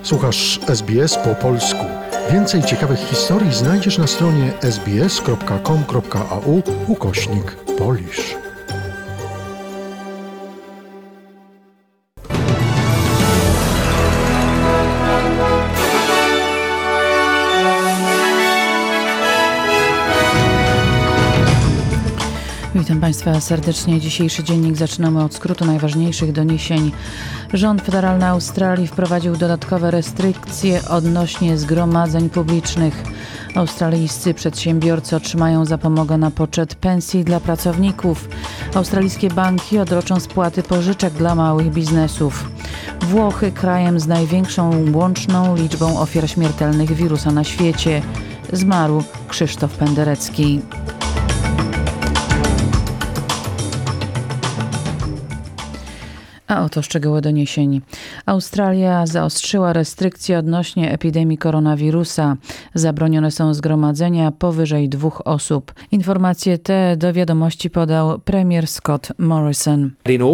Słuchasz SBS po polsku. Więcej ciekawych historii znajdziesz na stronie sbs.com.au/Polish. Witam Państwa serdecznie. Dzisiejszy dziennik zaczynamy od skrótu najważniejszych doniesień. Rząd federalny Australii wprowadził dodatkowe restrykcje odnośnie zgromadzeń publicznych. Australijscy przedsiębiorcy otrzymają zapomogę na poczet pensji dla pracowników. Australijskie banki odroczą spłaty pożyczek dla małych biznesów. Włochy krajem z największą łączną liczbą ofiar śmiertelnych wirusa na świecie. Zmarł Krzysztof Penderecki. A oto szczegóły doniesień. Australia zaostrzyła restrykcje odnośnie epidemii koronawirusa. Zabronione są zgromadzenia powyżej 2 osób. Informacje te do wiadomości podał premier Scott Morrison.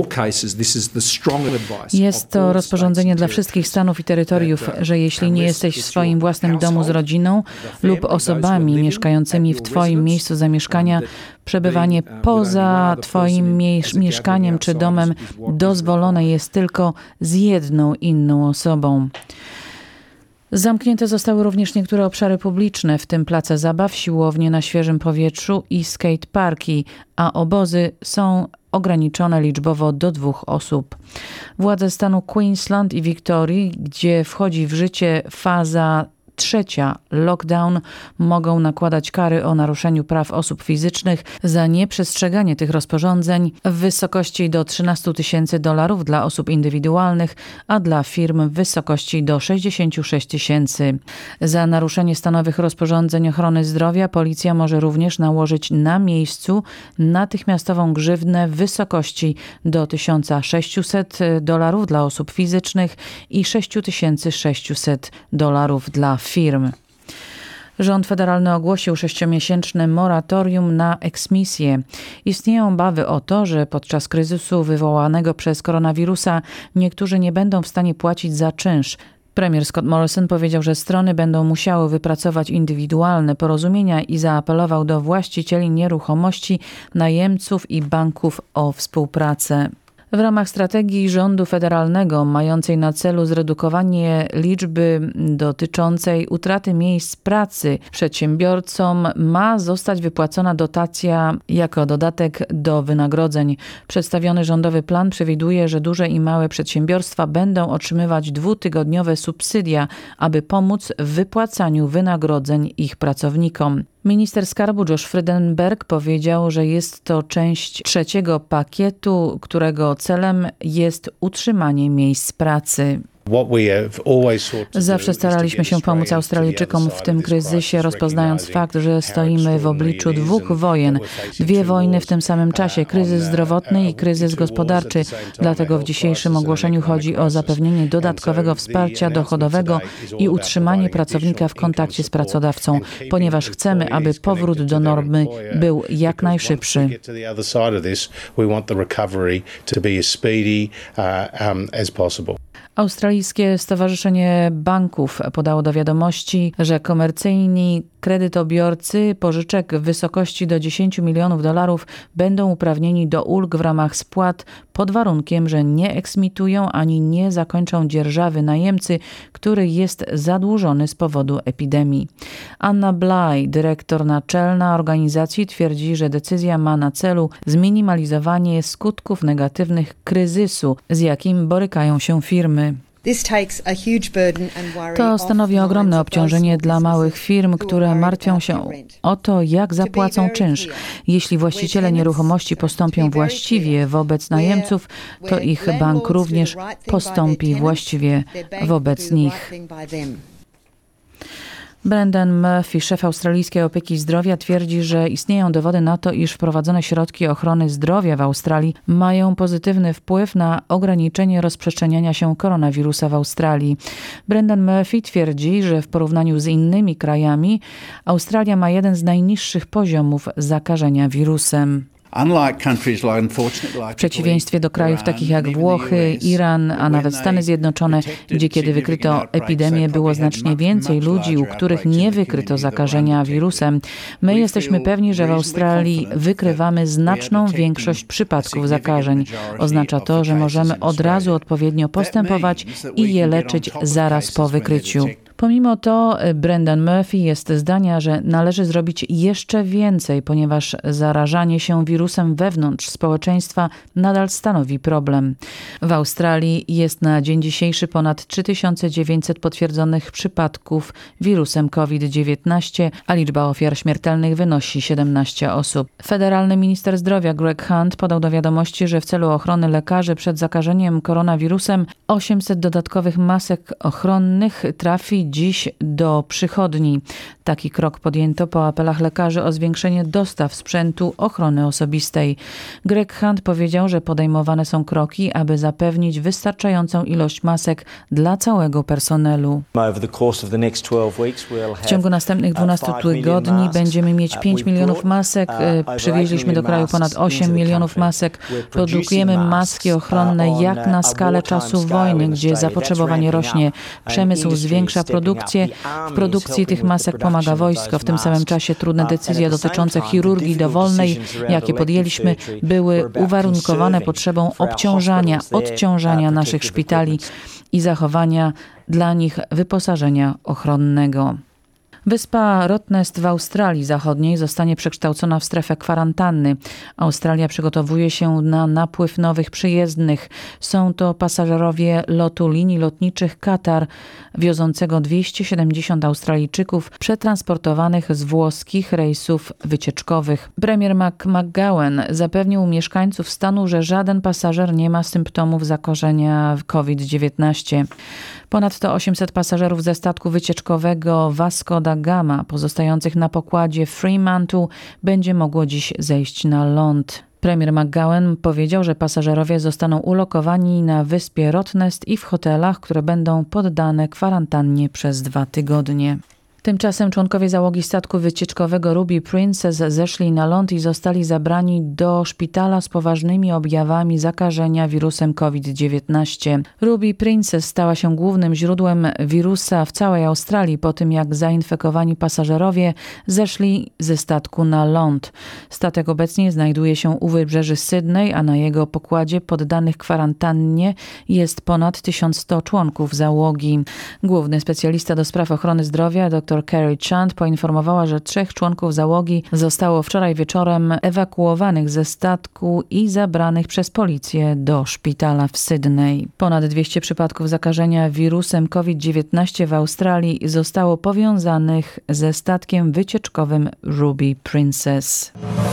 Jest to rozporządzenie dla wszystkich stanów i terytoriów, że jeśli nie jesteś w swoim własnym domu z rodziną lub osobami mieszkającymi w Twoim miejscu zamieszkania, przebywanie poza Twoim mieszkaniem czy domem dozwolone jest tylko z jedną inną osobą. Zamknięte zostały również niektóre obszary publiczne, w tym place zabaw, siłownie na świeżym powietrzu i skateparki, a obozy są ograniczone liczbowo do 2 osób. Władze stanu Queensland i Wiktorii, gdzie wchodzi w życie faza 3. lockdown, mogą nakładać kary o naruszeniu praw osób fizycznych za nieprzestrzeganie tych rozporządzeń w wysokości do $13 000 dla osób indywidualnych, a dla firm w wysokości do 66 000. Za naruszenie stanowych rozporządzeń ochrony zdrowia policja może również nałożyć na miejscu natychmiastową grzywnę w wysokości do $1600 dla osób fizycznych i $6600 dla firm. Rząd federalny ogłosił 6-miesięczne moratorium na eksmisje. Istnieją obawy o to, że podczas kryzysu wywołanego przez koronawirusa niektórzy nie będą w stanie płacić za czynsz. Premier Scott Morrison powiedział, że strony będą musiały wypracować indywidualne porozumienia i zaapelował do właścicieli nieruchomości, najemców i banków o współpracę. W ramach strategii rządu federalnego mającej na celu zredukowanie liczby dotyczącej utraty miejsc pracy przedsiębiorcom ma zostać wypłacona dotacja jako dodatek do wynagrodzeń. Przedstawiony rządowy plan przewiduje, że duże i małe przedsiębiorstwa będą otrzymywać 2-tygodniowe subsydia, aby pomóc w wypłacaniu wynagrodzeń ich pracownikom. Minister skarbu Josh Frydenberg powiedział, że jest to część 3. pakietu, którego celem jest utrzymanie miejsc pracy. Zawsze staraliśmy się pomóc Australijczykom w tym kryzysie, rozpoznając fakt, że stoimy w obliczu 2 wojen. 2 wojny w tym samym czasie, kryzys zdrowotny i kryzys gospodarczy. Dlatego w dzisiejszym ogłoszeniu chodzi o zapewnienie dodatkowego wsparcia dochodowego i utrzymanie pracownika w kontakcie z pracodawcą, ponieważ chcemy, aby powrót do normy był jak najszybszy. Australijskie Stowarzyszenie Banków podało do wiadomości, że komercyjni kredytobiorcy pożyczek w wysokości do $10 milionów będą uprawnieni do ulg w ramach spłat pod warunkiem, że nie eksmitują ani nie zakończą dzierżawy najemcy, który jest zadłużony z powodu epidemii. Anna Bly, dyrektor naczelna organizacji, twierdzi, że decyzja ma na celu zminimalizowanie skutków negatywnych kryzysu, z jakim borykają się firmy. To stanowi ogromne obciążenie dla małych firm, które martwią się o to, jak zapłacą czynsz. Jeśli właściciele nieruchomości postąpią właściwie wobec najemców, to ich bank również postąpi właściwie wobec nich. Brendan Murphy, szef australijskiej opieki zdrowia, twierdzi, że istnieją dowody na to, iż wprowadzone środki ochrony zdrowia w Australii mają pozytywny wpływ na ograniczenie rozprzestrzeniania się koronawirusa w Australii. Brendan Murphy twierdzi, że w porównaniu z innymi krajami Australia ma jeden z najniższych poziomów zakażenia wirusem. W przeciwieństwie do krajów takich jak Włochy, Iran, a nawet Stany Zjednoczone, gdzie kiedy wykryto epidemię, było znacznie więcej ludzi, u których nie wykryto zakażenia wirusem. My jesteśmy pewni, że w Australii wykrywamy znaczną większość przypadków zakażeń. Oznacza to, że możemy od razu odpowiednio postępować i je leczyć zaraz po wykryciu. Pomimo to Brendan Murphy jest zdania, że należy zrobić jeszcze więcej, ponieważ zarażanie się wirusem wewnątrz społeczeństwa nadal stanowi problem. W Australii jest na dzień dzisiejszy ponad 3900 potwierdzonych przypadków wirusem COVID-19, a liczba ofiar śmiertelnych wynosi 17 osób. Federalny minister zdrowia Greg Hunt podał do wiadomości, że w celu ochrony lekarzy przed zakażeniem koronawirusem 800 dodatkowych masek ochronnych trafi dziś do przychodni. Taki krok podjęto po apelach lekarzy o zwiększenie dostaw sprzętu ochrony osobistej. Greg Hunt powiedział, że podejmowane są kroki, aby zapewnić wystarczającą ilość masek dla całego personelu. W ciągu następnych 12 tygodni będziemy mieć 5 milionów masek. Przywieźliśmy do kraju ponad 8 milionów masek. Produkujemy maski ochronne jak na skalę czasu wojny, gdzie zapotrzebowanie rośnie. Przemysł zwiększa produkcję. W produkcji tych masek pomaga wojsko. W tym samym czasie trudne decyzje dotyczące chirurgii dowolnej, jakie podjęliśmy, były uwarunkowane potrzebą odciążania naszych szpitali i zachowania dla nich wyposażenia ochronnego. Wyspa Rottnest w Australii Zachodniej zostanie przekształcona w strefę kwarantanny. Australia przygotowuje się na napływ nowych przyjezdnych. Są to pasażerowie lotu linii lotniczych Qatar, wiozącego 270 Australijczyków przetransportowanych z włoskich rejsów wycieczkowych. Premier McGowan zapewnił mieszkańców stanu, że żaden pasażer nie ma symptomów zakażenia COVID-19. Ponadto 800 pasażerów ze statku wycieczkowego Vasco da Gama pozostających na pokładzie Fremantle będzie mogło dziś zejść na ląd. Premier McGowan powiedział, że pasażerowie zostaną ulokowani na wyspie Rottnest i w hotelach, które będą poddane kwarantannie przez 2 tygodnie. Tymczasem członkowie załogi statku wycieczkowego Ruby Princess zeszli na ląd i zostali zabrani do szpitala z poważnymi objawami zakażenia wirusem COVID-19. Ruby Princess stała się głównym źródłem wirusa w całej Australii po tym, jak zainfekowani pasażerowie zeszli ze statku na ląd. Statek obecnie znajduje się u wybrzeży Sydney, a na jego pokładzie poddanych kwarantannie jest ponad 1100 członków załogi. Główny specjalista do spraw ochrony zdrowia dr Kerry Chant poinformowała, że 3 członków załogi zostało wczoraj wieczorem ewakuowanych ze statku i zabranych przez policję do szpitala w Sydney. Ponad 200 przypadków zakażenia wirusem COVID-19 w Australii zostało powiązanych ze statkiem wycieczkowym Ruby Princess.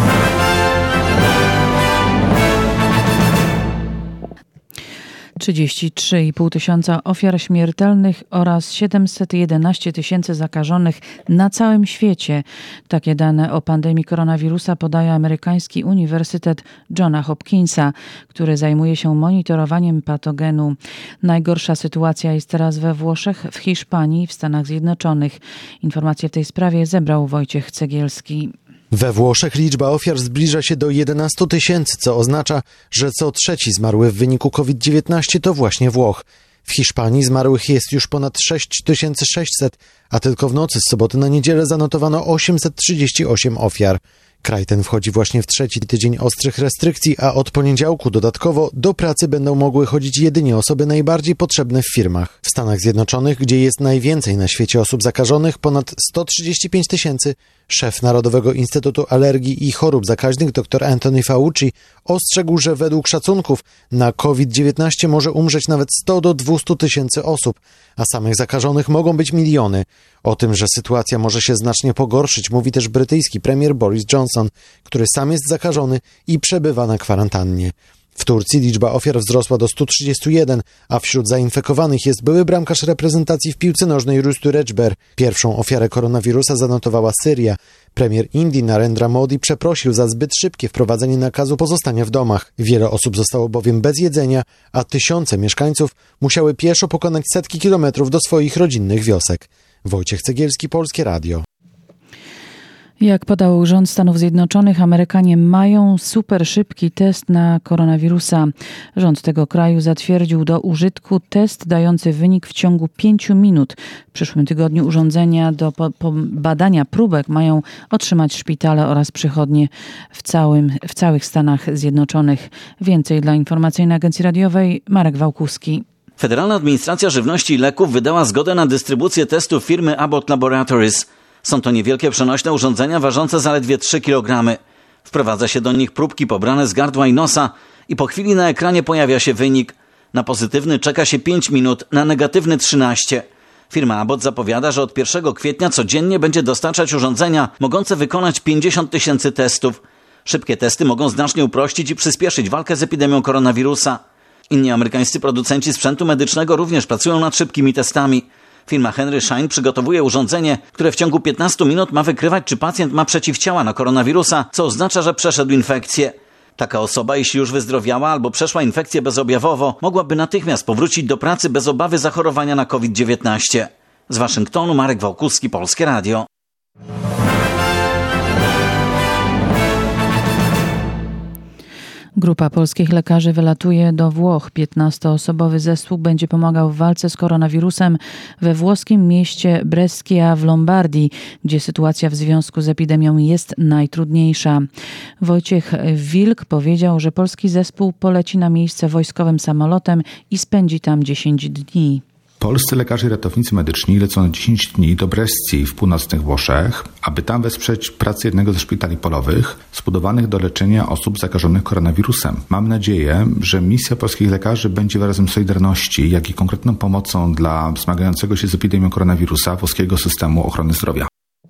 $33,5 tysiąca ofiar śmiertelnych oraz 711 tysięcy zakażonych na całym świecie. Takie dane o pandemii koronawirusa podaje amerykański Uniwersytet Johna Hopkinsa, który zajmuje się monitorowaniem patogenu. Najgorsza sytuacja jest teraz we Włoszech, w Hiszpanii i w Stanach Zjednoczonych. Informacje w tej sprawie zebrał Wojciech Cegielski. We Włoszech liczba ofiar zbliża się do 11 tysięcy, co oznacza, że co trzeci zmarły w wyniku COVID-19 to właśnie Włoch. W Hiszpanii zmarłych jest już ponad 6600, a tylko w nocy z soboty na niedzielę zanotowano 838 ofiar. Kraj ten wchodzi właśnie w 3. tydzień ostrych restrykcji, a od poniedziałku dodatkowo do pracy będą mogły chodzić jedynie osoby najbardziej potrzebne w firmach. W Stanach Zjednoczonych, gdzie jest najwięcej na świecie osób zakażonych, ponad 135 tysięcy, szef Narodowego Instytutu Alergii i Chorób Zakaźnych dr Anthony Fauci ostrzegł, że według szacunków na COVID-19 może umrzeć nawet 100 do 200 tysięcy osób, a samych zakażonych mogą być miliony. O tym, że sytuacja może się znacznie pogorszyć, mówi też brytyjski premier Boris Johnson, który sam jest zakażony i przebywa na kwarantannie. W Turcji liczba ofiar wzrosła do 131, a wśród zainfekowanych jest były bramkarz reprezentacji w piłce nożnej Rustu Rejber. Pierwszą ofiarę koronawirusa zanotowała Syria. Premier Indii Narendra Modi przeprosił za zbyt szybkie wprowadzenie nakazu pozostania w domach. Wiele osób zostało bowiem bez jedzenia, a tysiące mieszkańców musiały pieszo pokonać setki kilometrów do swoich rodzinnych wiosek. Wojciech Cegielski, Polskie Radio. Jak podał rząd Stanów Zjednoczonych, Amerykanie mają super szybki test na koronawirusa. Rząd tego kraju zatwierdził do użytku test dający wynik w ciągu 5 minut. W przyszłym tygodniu urządzenia do badania próbek mają otrzymać szpitale oraz przychodnie w całych Stanach Zjednoczonych. Więcej dla Informacyjnej Agencji Radiowej Marek Wałkuski. Federalna Administracja Żywności i Leków wydała zgodę na dystrybucję testów firmy Abbott Laboratories. Są to niewielkie przenośne urządzenia ważące zaledwie 3 kg. Wprowadza się do nich próbki pobrane z gardła i nosa i po chwili na ekranie pojawia się wynik. Na pozytywny czeka się 5 minut, na negatywny 13. Firma Abbott zapowiada, że od 1 kwietnia codziennie będzie dostarczać urządzenia mogące wykonać 50 000 testów. Szybkie testy mogą znacznie uprościć i przyspieszyć walkę z epidemią koronawirusa. Inni amerykańscy producenci sprzętu medycznego również pracują nad szybkimi testami. Firma Henry Schein przygotowuje urządzenie, które w ciągu 15 minut ma wykrywać, czy pacjent ma przeciwciała na koronawirusa, co oznacza, że przeszedł infekcję. Taka osoba, jeśli już wyzdrowiała albo przeszła infekcję bezobjawowo, mogłaby natychmiast powrócić do pracy bez obawy zachorowania na COVID-19. Z Waszyngtonu Marek Wałkuski, Polskie Radio. Grupa polskich lekarzy wylatuje do Włoch. 15-osobowy zespół będzie pomagał w walce z koronawirusem we włoskim mieście Brescia w Lombardii, gdzie sytuacja w związku z epidemią jest najtrudniejsza. Wojciech Wilk powiedział, że polski zespół poleci na miejsce wojskowym samolotem i spędzi tam 10 dni. Polscy lekarze i ratownicy medyczni lecą na 10 dni do Brescji w północnych Włoszech, aby tam wesprzeć pracę jednego ze szpitali polowych zbudowanych do leczenia osób zakażonych koronawirusem. Mam nadzieję, że misja polskich lekarzy będzie wyrazem solidarności, jak i konkretną pomocą dla zmagającego się z epidemią koronawirusa włoskiego systemu ochrony zdrowia.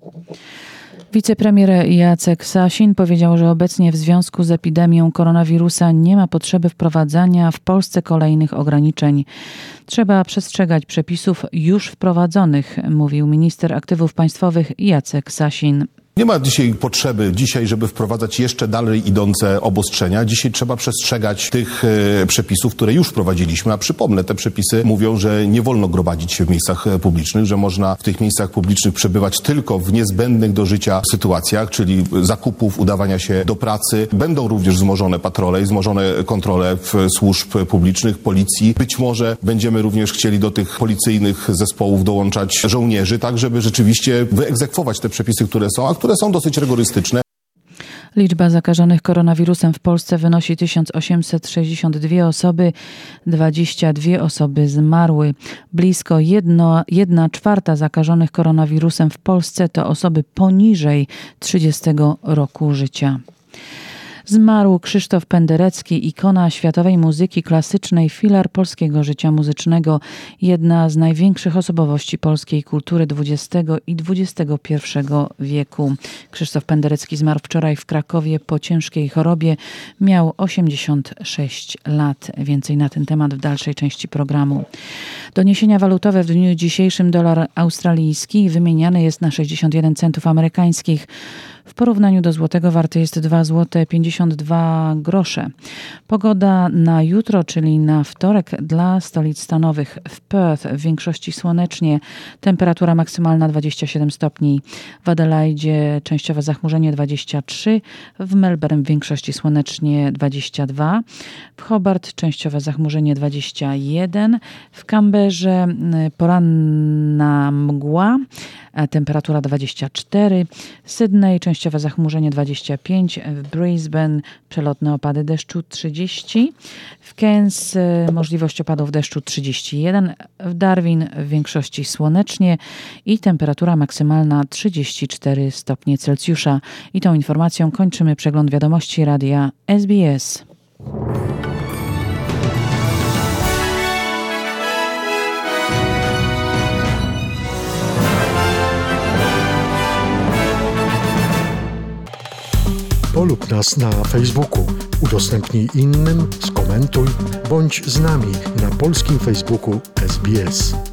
Wicepremier Jacek Sasin powiedział, że obecnie w związku z epidemią koronawirusa nie ma potrzeby wprowadzania w Polsce kolejnych ograniczeń. Trzeba przestrzegać przepisów już wprowadzonych, mówił minister aktywów państwowych Jacek Sasin. Nie ma potrzeby, żeby wprowadzać jeszcze dalej idące obostrzenia. Dzisiaj trzeba przestrzegać tych przepisów, które już wprowadziliśmy. A przypomnę, te przepisy mówią, że nie wolno gromadzić się w miejscach publicznych, że można w tych miejscach publicznych przebywać tylko w niezbędnych do życia sytuacjach, czyli zakupów, udawania się do pracy. Będą również wzmożone patrole i wzmożone kontrole służb publicznych, policji. Być może będziemy również chcieli do tych policyjnych zespołów dołączać żołnierzy, tak żeby rzeczywiście wyegzekwować te przepisy, które są dosyć rygorystyczne. Liczba zakażonych koronawirusem w Polsce wynosi 1862 osoby, 22 osoby zmarły. Blisko 1/4 zakażonych koronawirusem w Polsce to osoby poniżej 30 roku życia. Zmarł Krzysztof Penderecki, ikona światowej muzyki klasycznej, filar polskiego życia muzycznego, jedna z największych osobowości polskiej kultury XX i XXI wieku. Krzysztof Penderecki zmarł wczoraj w Krakowie po ciężkiej chorobie. Miał 86 lat. Więcej na ten temat w dalszej części programu. Doniesienia walutowe w dniu dzisiejszym: dolar australijski wymieniany jest na 61 centów amerykańskich. W porównaniu do złotego warty jest 2,52 zł. Pogoda na jutro, czyli na wtorek dla stolic stanowych. W Perth w większości słonecznie, temperatura maksymalna 27 stopni. W Adelaidzie częściowe zachmurzenie 23, w Melbourne w większości słonecznie 22, w Hobart częściowe zachmurzenie 21, w Canberrze poranna mgła, temperatura 24, Sydney częściowe zachmurzenie 25, w Brisbane przelotne opady deszczu 30, w Cairns możliwość opadów deszczu 31, w Darwin w większości słonecznie i temperatura maksymalna 34 stopnie Celsjusza. I tą informacją kończymy przegląd wiadomości radia SBS. Polub nas na Facebooku, udostępnij innym, skomentuj, bądź z nami na polskim Facebooku SBS.